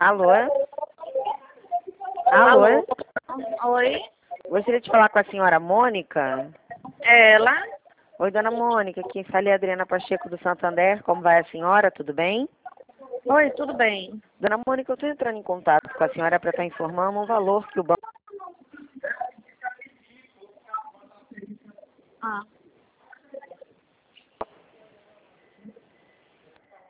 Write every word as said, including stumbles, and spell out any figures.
Alô? Alô? Alô? Oi? Gostaria de falar com a senhora Mônica. Ela? Oi, dona Mônica, aqui fala a Adriana Pacheco do Santander. Como vai a senhora? Tudo bem? Oi, tudo bem? Dona Mônica, eu estou entrando em contato com a senhora para estar informando um valor que o banco... Ah.